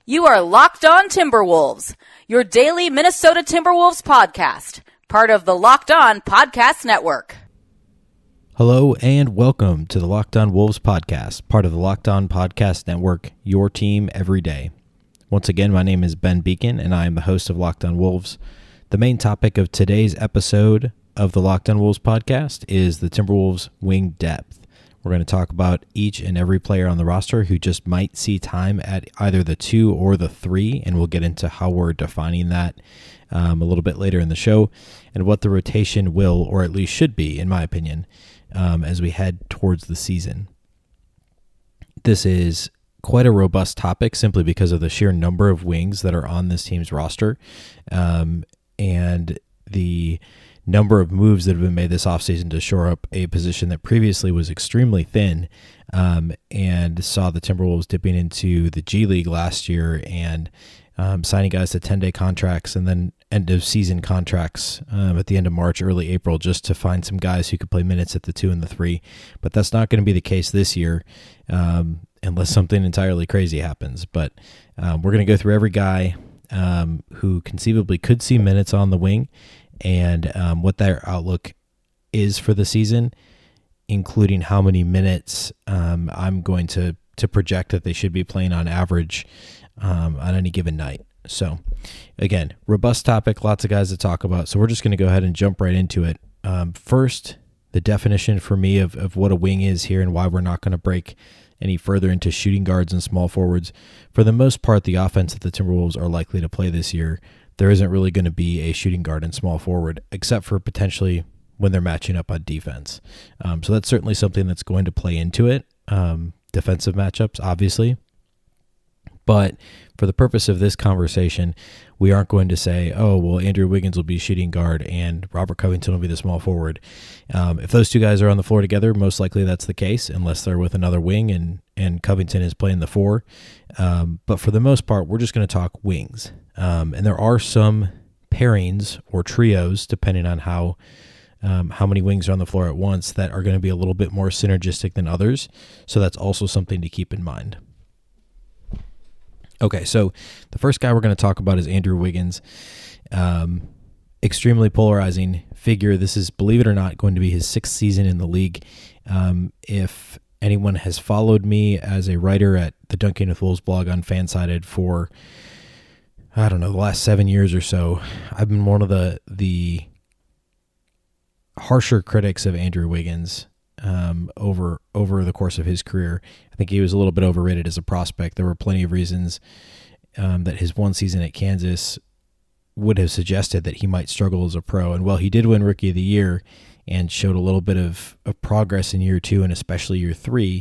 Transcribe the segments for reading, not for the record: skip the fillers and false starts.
You are Locked On Timberwolves, your daily Minnesota Timberwolves podcast, part of the Locked On Podcast Network. Hello and welcome to the Locked On Wolves podcast, part of the Locked On Podcast Network, your team every day. Once again, my name is Ben Beacon and I am the host of Locked On Wolves. The main topic of today's episode of the Locked On Wolves podcast is the Timberwolves wing depth. We're going to talk about each and every player on the roster who just might see time at either the 2 or the 3, and we'll get into how we're defining that a little bit later in the show, and what the rotation will, or at least should be, in my opinion, as we head towards the season. This is quite a robust topic simply because of the sheer number of wings that are on this team's roster, and the number of moves that have been made this offseason to shore up a position that previously was extremely thin, and saw the Timberwolves dipping into the G League last year and signing guys to 10-day contracts and then end-of-season contracts at the end of March, early April, just to find some guys who could play minutes at the 2 and the 3. But that's not going to be the case this year unless something entirely crazy happens. But we're going to go through every guy who conceivably could see minutes on the wing and what their outlook is for the season, including how many minutes I'm going to project that they should be playing on average on any given night. So, again, robust topic, lots of guys to talk about. So we're just going to go ahead and jump right into it. First, the definition for me of what a wing is here and why we're not going to break any further into shooting guards and small forwards. For the most part, the offense that the Timberwolves are likely to play this year, there isn't really going to be a shooting guard and small forward, except for potentially when they're matching up on defense. So that's certainly something that's going to play into it. Defensive matchups, obviously. But for the purpose of this conversation, we aren't going to say, oh, well, Andrew Wiggins will be shooting guard and Robert Covington will be the small forward. If those two guys are on the floor together, most likely that's the case, unless they're with another wing and Covington is playing the 4. But for the most part, we're just going to talk wings. And there are some pairings or trios, depending on how many wings are on the floor at once, that are going to be a little bit more synergistic than others. So that's also something to keep in mind. Okay, so the first guy we're going to talk about is Andrew Wiggins. Extremely polarizing figure. This is, believe it or not, going to be his 6th season in the league. If anyone has followed me as a writer at the Dunking with Wolves blog on Fansided for, I don't know, the last 7 years or so, I've been one of the harsher critics of Andrew Wiggins over the course of his career. I think he was a little bit overrated as a prospect. There were plenty of reasons that his one season at Kansas would have suggested that he might struggle as a pro. And while he did win Rookie of the Year and showed a little bit of progress in year 2 and especially year 3,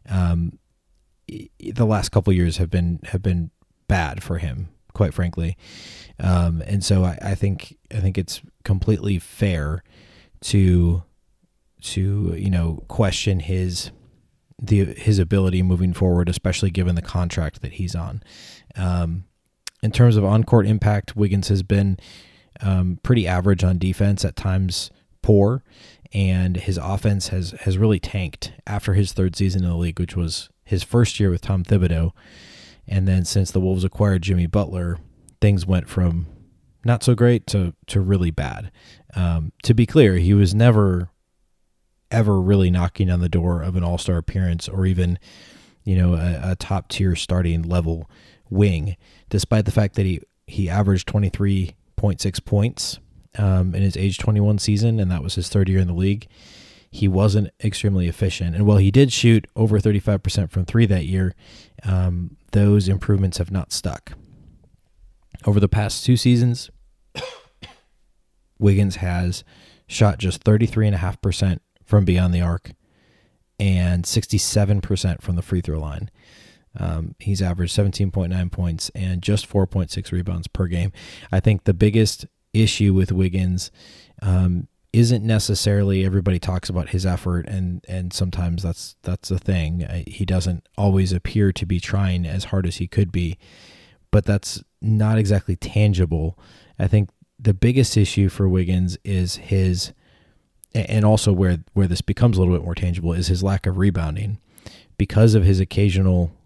the last couple of years have been bad for him, quite frankly. And so I think it's completely fair to question his ability moving forward, especially given the contract that he's on. In terms of on-court impact, Wiggins has been pretty average on defense, at times poor, and his offense has really tanked after his 3rd season in the league, which was his first year with Tom Thibodeau. And then since the Wolves acquired Jimmy Butler, things went from not so great to really bad. To be clear, he was never ever really knocking on the door of an all-star appearance or even, a top-tier starting level wing, despite the fact that he averaged 23.6 points in his age 21 season, and that was his 3rd year in the league. He wasn't extremely efficient. And while he did shoot over 35% from 3 that year, those improvements have not stuck. Over the past 2 seasons, Wiggins has shot just 33.5% from beyond the arc and 67% from the free throw line. He's averaged 17.9 points and just 4.6 rebounds per game. I think the biggest issue with Wiggins isn't necessarily, everybody talks about his effort, and sometimes that's a thing. He doesn't always appear to be trying as hard as he could be, but that's not exactly tangible. I think the biggest issue for Wiggins is his, and also where this becomes a little bit more tangible, is his lack of rebounding. Because of his occasional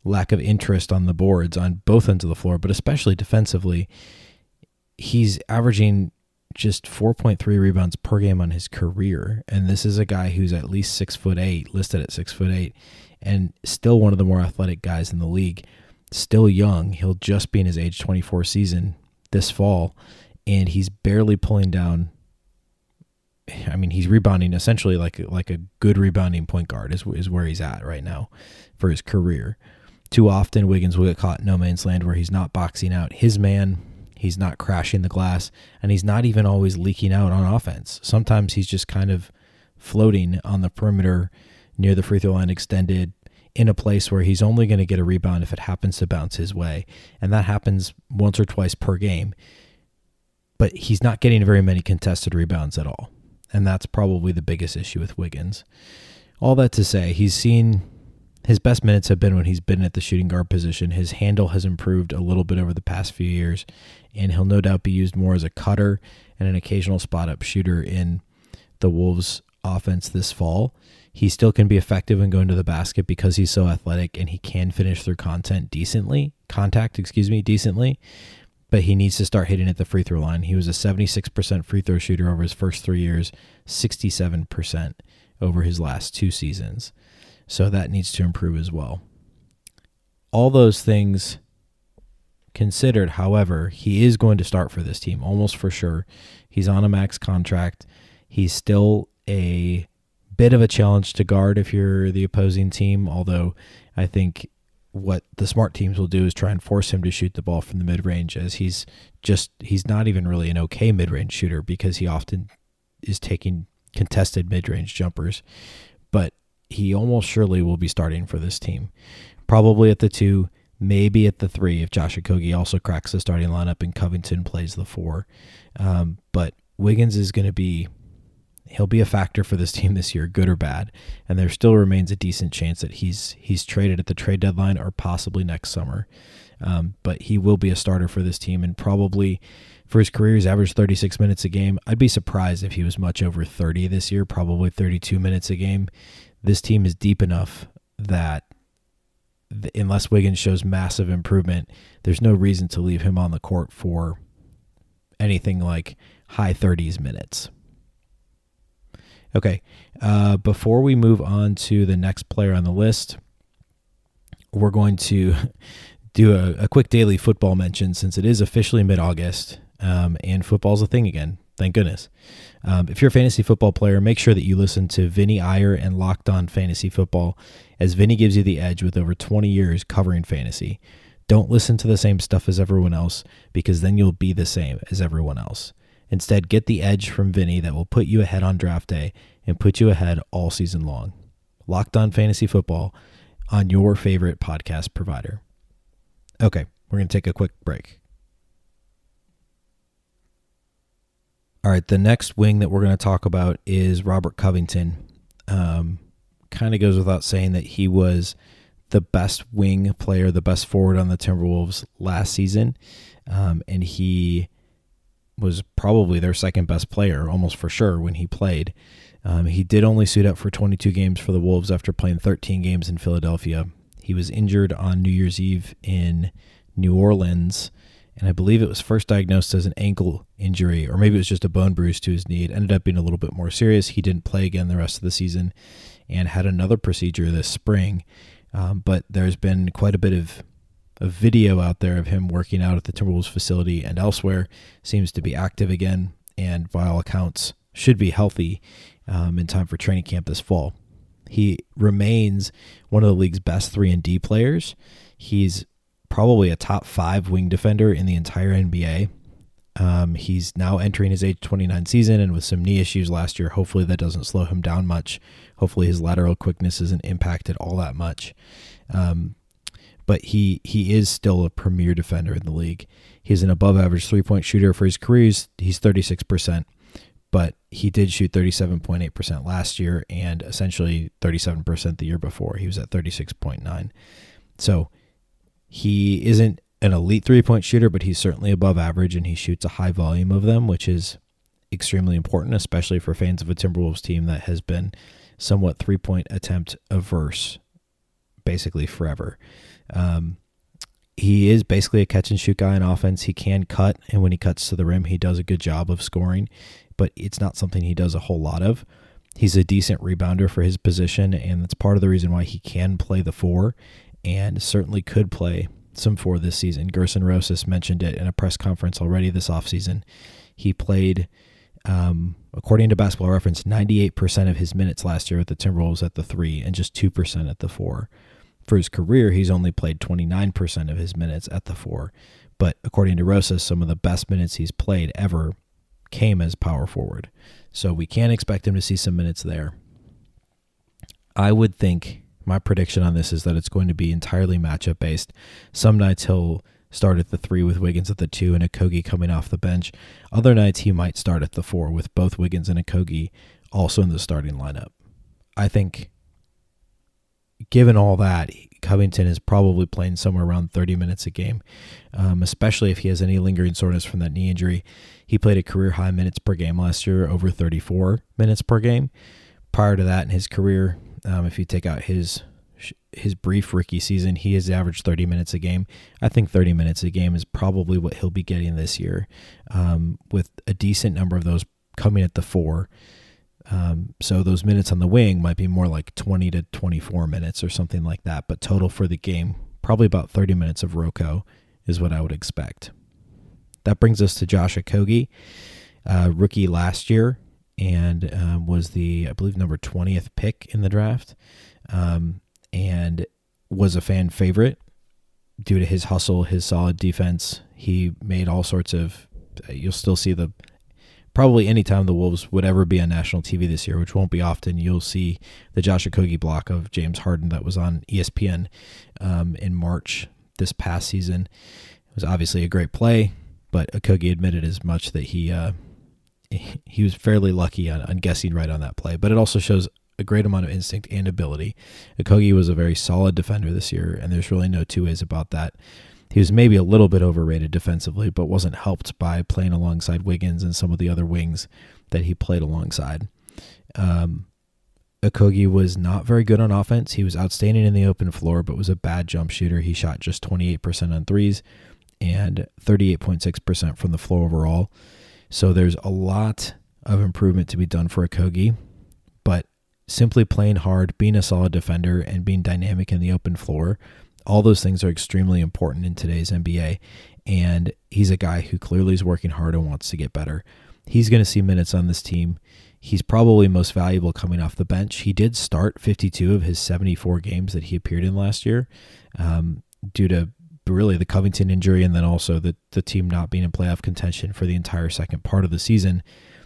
lack of interest on the boards on both ends of the floor, but especially defensively. He's averaging just 4.3 rebounds per game on his career. And this is a guy who's at least 6'8", listed at 6'8", and still one of the more athletic guys in the league. Still young. He'll just be in his age 24 season this fall, and he's barely pulling down. I mean, he's rebounding essentially like a good rebounding point guard is where he's at right now for his career. Too often, Wiggins will get caught in no man's land where he's not boxing out his man. He's not crashing the glass, and he's not even always leaking out on offense. Sometimes he's just kind of floating on the perimeter near the free throw line extended in a place where he's only going to get a rebound if it happens to bounce his way. And that happens once or twice per game. But he's not getting very many contested rebounds at all. And that's probably the biggest issue with Wiggins. All that to say, he's seen his best minutes have been when he's been at the shooting guard position. His handle has improved a little bit over the past few years, and he'll no doubt be used more as a cutter and an occasional spot-up shooter in the Wolves' offense this fall. He still can be effective in going to the basket because he's so athletic, and he can finish through contact decently, but he needs to start hitting at the free throw line. He was a 76% free throw shooter over his first 3 years, 67% over his last 2 seasons. So that needs to improve as well. All those things considered, however, he is going to start for this team, almost for sure. He's on a max contract. He's still a bit of a challenge to guard if you're the opposing team, although I think what the smart teams will do is try and force him to shoot the ball from the mid-range, as he's not even really an okay mid-range shooter because he often is taking contested mid-range jumpers. But he almost surely will be starting for this team. Probably at the 2, maybe at the 3 if Josh Okogie also cracks the starting lineup and Covington plays the 4. But Wiggins is going to be, he'll be a factor for this team this year, good or bad. And there still remains a decent chance that he's traded at the trade deadline or possibly next summer. But he will be a starter for this team, and probably for his career, he's averaged 36 minutes a game. I'd be surprised if he was much over 30 this year, probably 32 minutes a game. This team is deep enough that unless Wiggins shows massive improvement, there's no reason to leave him on the court for anything like high 30s minutes. Okay, before we move on to the next player on the list, we're going to do a quick daily football mention since it is officially mid-August and football's a thing again. Thank goodness. If you're a fantasy football player, make sure that you listen to Vinny Iyer and Locked On Fantasy Football, as Vinny gives you the edge with over 20 years covering fantasy. Don't listen to the same stuff as everyone else, because then you'll be the same as everyone else. Instead, get the edge from Vinny that will put you ahead on draft day and put you ahead all season long. Locked On Fantasy Football on your favorite podcast provider. Okay, we're going to take a quick break. All right, the next wing that we're going to talk about is Robert Covington. Kind of goes without saying that he was the best wing player, the best forward on the Timberwolves last season, and he was probably their second best player, almost for sure, when he played. He did only suit up for 22 games for the Wolves after playing 13 games in Philadelphia. He was injured on New Year's Eve in New Orleans, and I believe it was first diagnosed as an ankle injury, or maybe it was just a bone bruise to his knee. It ended up being a little bit more serious. He didn't play again the rest of the season and had another procedure this spring. But there's been quite a bit of a video out there of him working out at the Timberwolves facility and elsewhere. Seems to be active again, and by all accounts should be healthy in time for training camp this fall. He remains one of the league's best 3-and-D players. He's probably a top 5 wing defender in the entire NBA. He's now entering his age 29 season, and with some knee issues last year, hopefully that doesn't slow him down much. Hopefully his lateral quickness isn't impacted all that much. But he is still a premier defender in the league. He's an above-average three-point shooter for his career. He's 36%, but he did shoot 37.8% last year and essentially 37% the year before. He was at 36.9%. So he isn't an elite three-point shooter, but he's certainly above average, and he shoots a high volume of them, which is extremely important, especially for fans of a Timberwolves team that has been somewhat three-point attempt averse basically forever. He is basically a catch-and-shoot guy on offense. He can cut, and when he cuts to the rim, he does a good job of scoring, but it's not something he does a whole lot of. He's a decent rebounder for his position, and that's part of the reason why he can play the 4 and certainly could play some 4 this season. Gerson Rosas mentioned it in a press conference already this offseason. He played, according to Basketball Reference, 98% of his minutes last year with the Timberwolves at the 3 and just 2% at the 4. For his career, he's only played 29% of his minutes at the 4. But according to Rosas, some of the best minutes he's played ever came as power forward. So we can expect him to see some minutes there. I would think my prediction on this is that it's going to be entirely matchup based. Some nights he'll start at the 3 with Wiggins at the 2 and Okogie coming off the bench. Other nights he might start at the 4 with both Wiggins and Okogie also in the starting lineup. I think given all that, Covington is probably playing somewhere around 30 minutes a game, especially if he has any lingering soreness from that knee injury. He played a career-high minutes per game last year, over 34 minutes per game. Prior to that in his career, if you take out his brief rookie season, he has averaged 30 minutes a game. I think 30 minutes a game is probably what he'll be getting this year, with a decent number of those coming at the 4. So those minutes on the wing might be more like 20 to 24 minutes or something like that. But total for the game, probably about 30 minutes of Rocco is what I would expect. That brings us to Josh Okogie, rookie last year, and was the, I believe, number 20th pick in the draft, and was a fan favorite due to his hustle, his solid defense. He made all sorts of, you'll still see probably anytime the Wolves would ever be on national TV this year, which won't be often, you'll see the Josh Okogie block of James Harden that was on ESPN in March this past season. It was obviously a great play, but Okogie admitted as much that he was fairly lucky on guessing right on that play. But it also shows a great amount of instinct and ability. Okogie was a very solid defender this year, and there's really no two ways about that. He was maybe a little bit overrated defensively, but wasn't helped by playing alongside Wiggins and some of the other wings that he played alongside. Okogie was not very good on offense. He was outstanding in the open floor, but was a bad jump shooter. He shot just 28% on threes and 38.6% from the floor overall. So there's a lot of improvement to be done for Okogie, but simply playing hard, being a solid defender, and being dynamic in the open floor, all those things are extremely important in today's NBA, and he's a guy who clearly is working hard and wants to get better. He's going to see minutes on this team. He's probably most valuable coming off the bench. He did start 52 of his 74 games that he appeared in last year, due to really the Covington injury and then also the team not being in playoff contention for the entire second part of the season.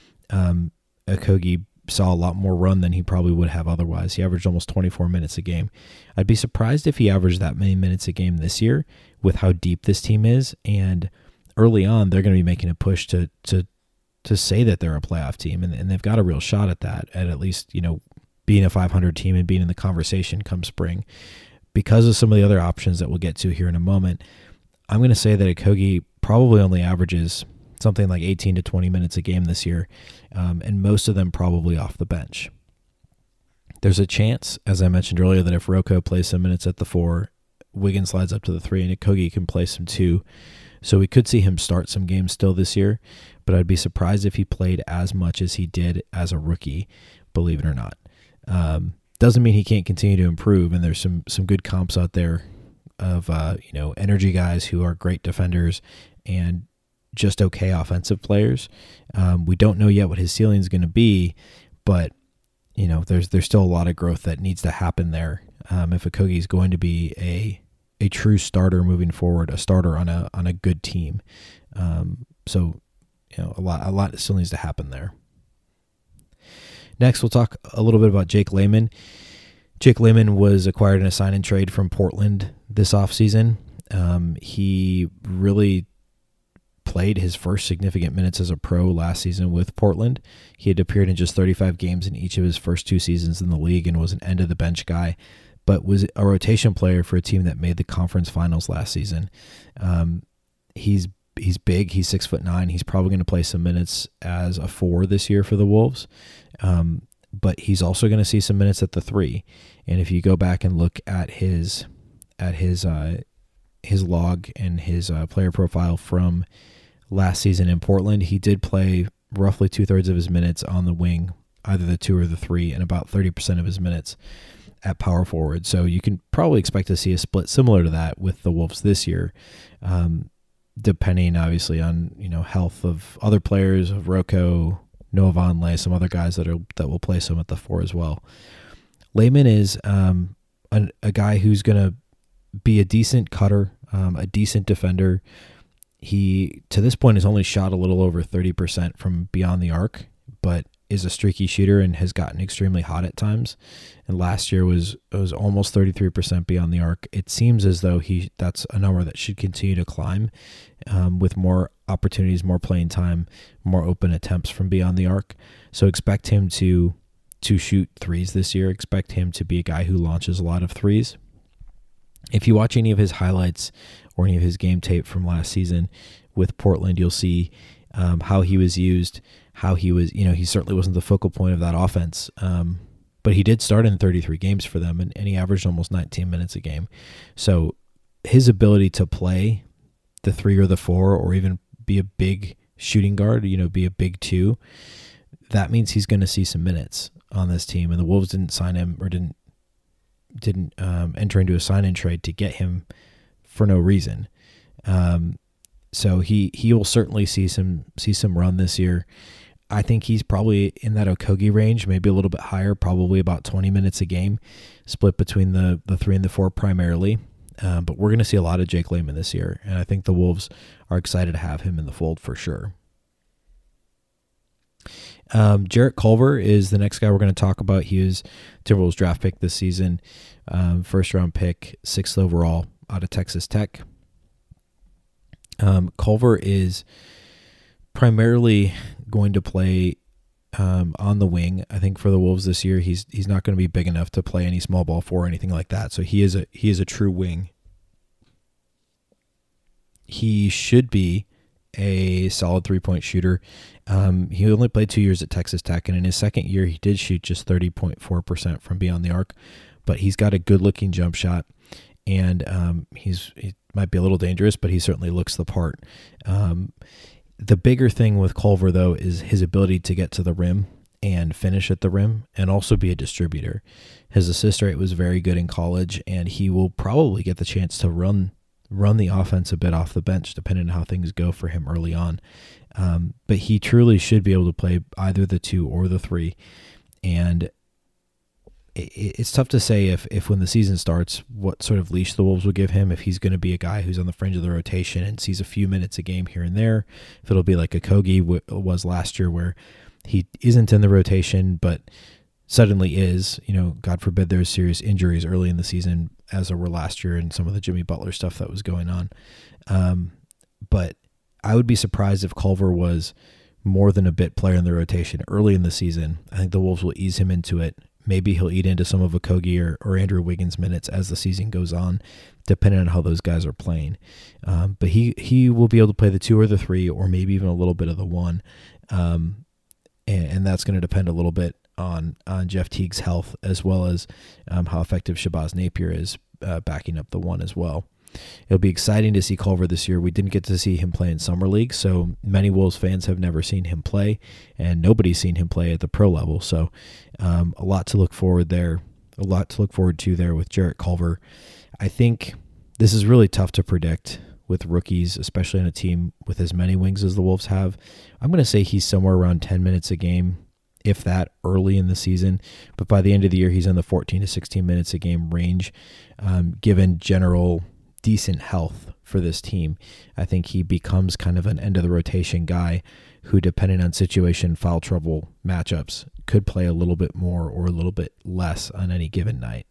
Okogie saw a lot more run than he probably would have otherwise. He averaged almost 24 minutes a game. I'd be surprised if he averaged that many minutes a game this year with how deep this team is. And early on, they're going to be making a push to say that they're a playoff team, and they've got a real shot at that, at least, being a 500 team and being in the conversation come spring. Because of some of the other options that we'll get to here in a moment, I'm going to say that Okogie probably only averages something like 18 to 20 minutes a game this year, and most of them probably off the bench. There's a chance, as I mentioned earlier, that if Rocco plays some minutes at the 4, Wiggins slides up to the 3, and Okogie can play some 2. So we could see him start some games still this year, but I'd be surprised if he played as much as he did as a rookie, believe it or not. Doesn't mean he can't continue to improve, and there's some good comps out there of energy guys who are great defenders and just okay offensive players. We don't know yet what his ceiling is going to be, but there's still a lot of growth that needs to happen there. If Okogie is going to be a true starter moving forward, a starter on a good team, so a lot still needs to happen there. Next, we'll talk a little bit about Jake Layman. Jake Layman was acquired in a sign and trade from Portland this offseason. He really played his first significant minutes as a pro last season with Portland. He had appeared in just 35 games in each of his first 2 seasons in the league and was an end-of-the-bench guy, but was a rotation player for a team that made the conference finals last season. He's big. He's 6'9". He's probably going to play some minutes as a 4 this year for the Wolves, but he's also going to see some minutes at the 3. And if you go back and look at his at his log and his player profile from last season in Portland, he did play roughly 2/3 of his minutes on the wing, either the 2 or the 3, and about 30% of his minutes at power forward. So you can probably expect to see a split similar to that with the Wolves this year, depending obviously on health of other players, of Rocco, Noah Vonleh, some other guys that will play some at the 4 as well. Layman is a guy who's going to be a decent cutter, a decent defender. He, to this point, has only shot a little over 30% from beyond the arc, but is a streaky shooter and has gotten extremely hot at times. And last year was almost 33% beyond the arc. It seems as though that's a number that should continue to climb with more opportunities, more playing time, more open attempts from beyond the arc. So expect him to shoot threes this year. Expect him to be a guy who launches a lot of threes. If you watch any of his highlights or any of his game tape from last season with Portland, you'll see how he was used, how he was, he certainly wasn't the focal point of that offense, but he did start in 33 games for them, and he averaged almost 19 minutes a game. So his ability to play the 3 or the 4, or even be a big shooting guard, be a big 2, that means he's going to see some minutes on this team. And the Wolves didn't sign him, or didn't enter into a sign-in trade to get him for no reason. So he will certainly see some run this year. I think he's probably in that Okogie range, maybe a little bit higher, probably about 20 minutes a game, split between the 3 and the 4 primarily. But we're going to see a lot of Jake Layman this year, and I think the Wolves are excited to have him in the fold for sure. Jarrett Culver is the next guy we're going to talk about. He was Timberwolves draft pick this season, first-round pick, 6th overall out of Texas Tech. Culver is primarily going to play on the wing. I think for the Wolves this year, he's not going to be big enough to play any small ball 4 or anything like that. So he is a true wing. He should be a solid 3-point shooter. He only played 2 years at Texas Tech, and in his second year, he did shoot just 30.4% from beyond the arc. But he's got a good-looking jump shot, and he might be a little dangerous, but he certainly looks the part. The bigger thing with Culver, though, is his ability to get to the rim and finish at the rim, and also be a distributor. His assist rate was very good in college, and he will probably get the chance to run the offense a bit off the bench, depending on how things go for him early on. But he truly should be able to play either the 2 or the 3. And it's tough to say if when the season starts, what sort of leash the Wolves will give him, if he's going to be a guy who's on the fringe of the rotation and sees a few minutes a game here and there, if it'll be like Okogie was last year, where he isn't in the rotation, but suddenly is, God forbid there's serious injuries early in the season, as there were last year and some of the Jimmy Butler stuff that was going on. But I would be surprised if Culver was more than a bit player in the rotation early in the season. I think the Wolves will ease him into it. Maybe he'll eat into some of Okogie or Andrew Wiggins' minutes as the season goes on, depending on how those guys are playing. But he will be able to play the 2 or the 3, or maybe even a little bit of the 1. And that's going to depend a little bit on Jeff Teague's health, as well as how effective Shabazz Napier is backing up the 1 as well. It'll be exciting to see Culver this year. We didn't get to see him play in Summer League, so many Wolves fans have never seen him play, and nobody's seen him play at the pro level. So a lot to look forward to there with Jarrett Culver. I think this is really tough to predict with rookies, especially on a team with as many wings as the Wolves have. I'm going to say he's somewhere around 10 minutes a game, if that, early in the season. But by the end of the year, he's in the 14 to 16 minutes a game range, given general decent health for this team. I think he becomes kind of an end-of-the-rotation guy who, depending on situation, foul trouble, matchups, could play a little bit more or a little bit less on any given night.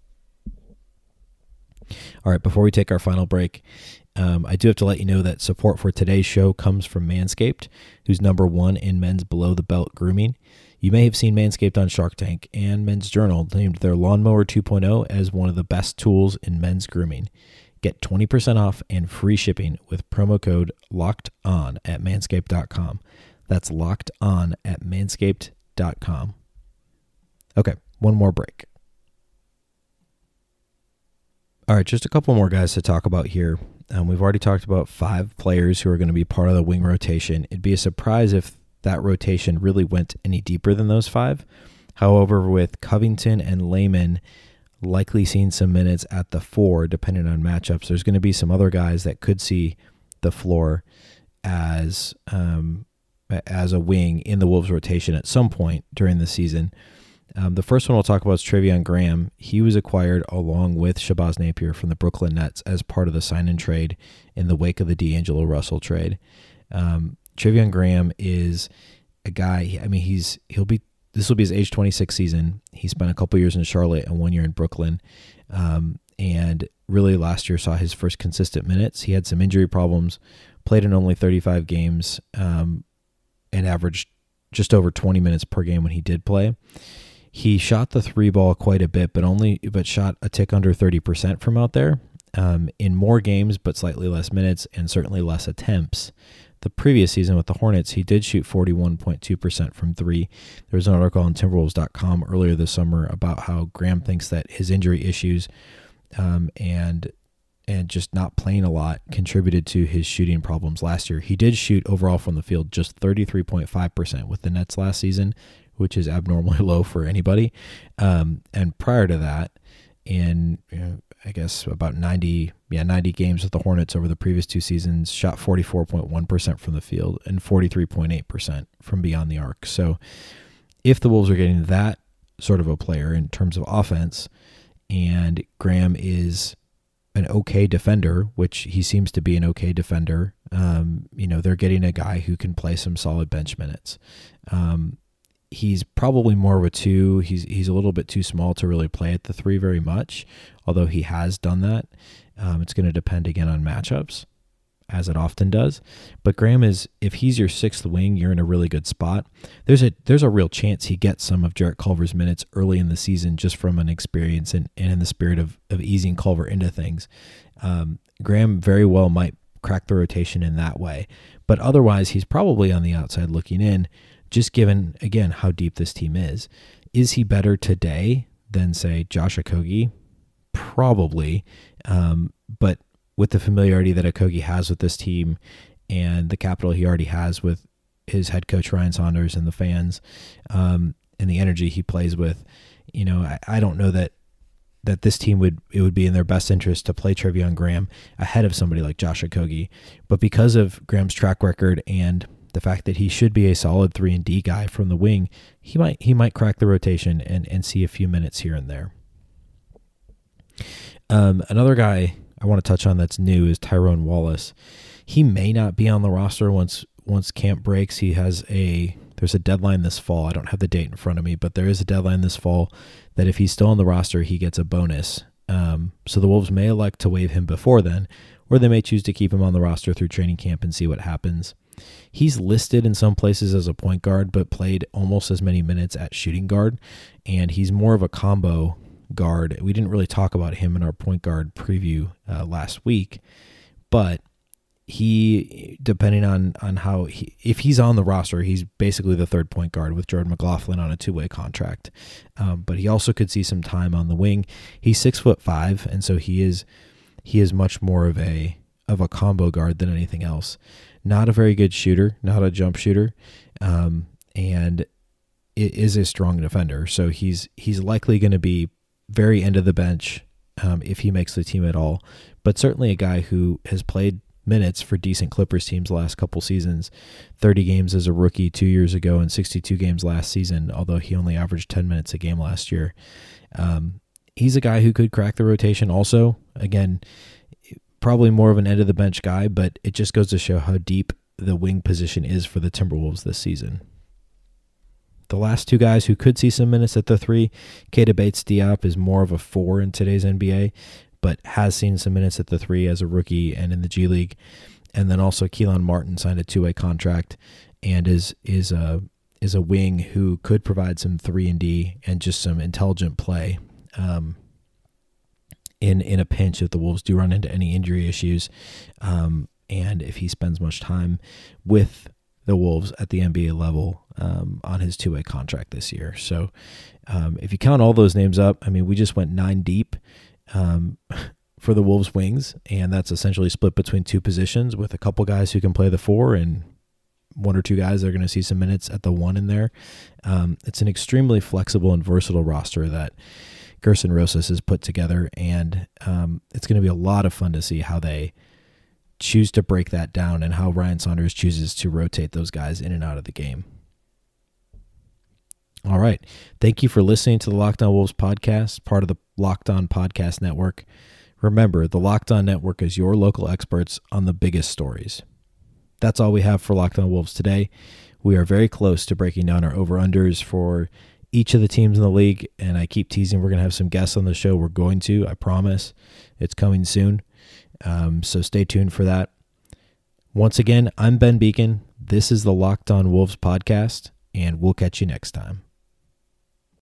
All right, before we take our final break, I do have to let you know that support for today's show comes from Manscaped, who's #1 in men's below-the-belt grooming. You may have seen Manscaped on Shark Tank, and Men's Journal named their Lawnmower 2.0 as one of the best tools in men's grooming. Get 20% off and free shipping with promo code LOCKEDON at manscaped.com. That's locked on at manscaped.com. Okay, one more break. All right, just a couple more guys to talk about here. We've already talked about 5 players who are going to be part of the wing rotation. It'd be a surprise if that rotation really went any deeper than those 5. However, with Covington and Lehman likely seeing some minutes at the 4, depending on matchups, there's going to be some other guys that could see the floor as a wing in the Wolves rotation at some point during the season. The first one we'll talk about is Treveon Graham. He was acquired along with Shabazz Napier from the Brooklyn Nets as part of the sign-and trade in the wake of the D'Angelo Russell trade. Treveon Graham is a guy. I mean, this will be his age 26 season. He spent a couple years in Charlotte and 1 year in Brooklyn, and really last year saw his first consistent minutes. He had some injury problems, played in only 35 games, and averaged just over 20 minutes per game when he did play. He shot the 3 ball quite a bit, but shot a tick under 30% from out there in more games, but slightly less minutes and certainly less attempts. The previous season with the Hornets, he did shoot 41.2% from 3. There was an article on Timberwolves.com earlier this summer about how Graham thinks that his injury issues and just not playing a lot contributed to his shooting problems last year. He did shoot overall from the field just 33.5% with the Nets last season, which is abnormally low for anybody. And prior to that, in I guess about 90 games with the Hornets over the previous 2 seasons, shot 44.1% from the field and 43.8% from beyond the arc. So if the Wolves are getting that sort of a player in terms of offense, and Graham is an okay defender, which he seems to be an okay defender, they're getting a guy who can play some solid bench minutes. He's probably more of a 2. He's a little bit too small to really play at the 3 very much, although he has done that. It's going to depend again on matchups, as it often does. But Graham if he's your 6th wing, you're in a really good spot. There's a real chance he gets some of Jarrett Culver's minutes early in the season just from an experience and in the spirit of easing Culver into things. Graham very well might crack the rotation in that way. But otherwise, he's probably on the outside looking in, just given, again, how deep this team is. Is he better today than, say, Josh Okogie? Probably. But with the familiarity that Okogie has with this team and the capital he already has with his head coach, Ryan Saunders, and the fans, and the energy he plays with, I don't know that this team would be in their best interest to play Treveon Graham ahead of somebody like Josh Okogie. But because of Graham's track record and the fact that he should be a solid 3-and-D guy from the wing, he might crack the rotation and see a few minutes here and there. Another guy I want to touch on that's new is Tyrone Wallace. He may not be on the roster once camp breaks. There's a deadline this fall. I don't have the date in front of me, but there is a deadline this fall that if he's still on the roster, he gets a bonus. So the Wolves may elect to waive him before then, or they may choose to keep him on the roster through training camp and see what happens. He's listed in some places as a point guard, but played almost as many minutes at shooting guard, and he's more of a combo guard. We didn't really talk about him in our point guard preview last week, but he, depending on how if he's on the roster, he's basically the 3rd point guard with Jordan McLaughlin on a 2-way contract. But he also could see some time on the wing. He's 6'5", and so he is much more of a combo guard than anything else. Not a very good shooter, not a jump shooter, and it is a strong defender. So he's likely going to be very end of the bench if he makes the team at all. But certainly a guy who has played minutes for decent Clippers teams the last couple seasons. 30 games as a rookie 2 years ago and 62 games last season, although he only averaged 10 minutes a game last year. He's a guy who could crack the rotation also. Again, probably more of an end-of-the-bench guy, but it just goes to show how deep the wing position is for the Timberwolves this season. The last 2 guys who could see some minutes at the 3, Keita Bates-Diop is more of a 4 in today's NBA, but has seen some minutes at the 3 as a rookie and in the G League. And then also Keelan Martin signed a 2-way contract and is a wing who could provide some 3-and-D and just some intelligent play in a pinch if the Wolves do run into any injury issues, and if he spends much time with the Wolves at the NBA level on his 2-way contract this year. So if you count all those names up, I mean, we just went 9 deep. for the Wolves wings, and that's essentially split between two positions with a couple guys who can play the 4 and one or two guys that are going to see some minutes at the 1 in there. It's an extremely flexible and versatile roster that Gerson Rosas has put together, and it's going to be a lot of fun to see how they choose to break that down and how Ryan Saunders chooses to rotate those guys in and out of the game. All right. Thank you for listening to the Locked On Wolves podcast, part of the Locked On Podcast Network. Remember, the Locked On Network is your local experts on the biggest stories. That's all we have for Locked On Wolves today. We are very close to breaking down our over-unders for each of the teams in the league, and I keep teasing we're going to have some guests on the show. We're going to, I promise. It's coming soon, so stay tuned for that. Once again, I'm Ben Beacon. This is the Locked On Wolves podcast, and we'll catch you next time.